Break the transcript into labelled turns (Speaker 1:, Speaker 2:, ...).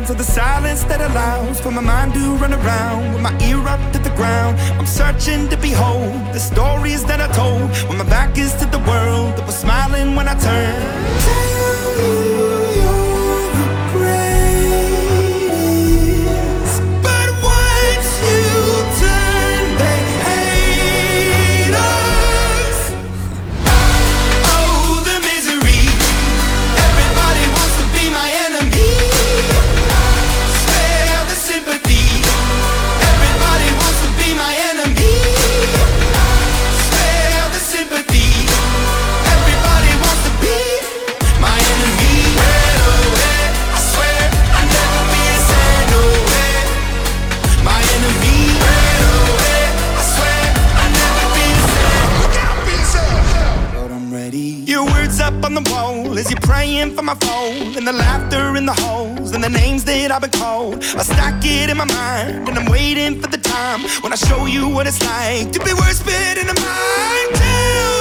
Speaker 1: sounds of the silence that allows for my mind to run around with my ear up to the ground. I'm searching to behold the stories that I told when my back is to the world that was smiling when I turned. Tell me you're the greatest, but once you turn, they hate us. Oh, the misery. Everybody wants to be my enemy. Spare the sympathy. Everybody wants to be my enemy. Spare the sympathy. Everybody wants to be my enemy. Right away, I swear I'll never be a sad away. My enemy. Right away, I swear I'll never be a sad. Look out, but I'm ready. Your words up on the wall as you're praying for my phone, and the laughter in the halls and the names that I've been called. I stack it in my mind and I'm waiting for the time when I show you what it's like to be worse fit in the mind. Tell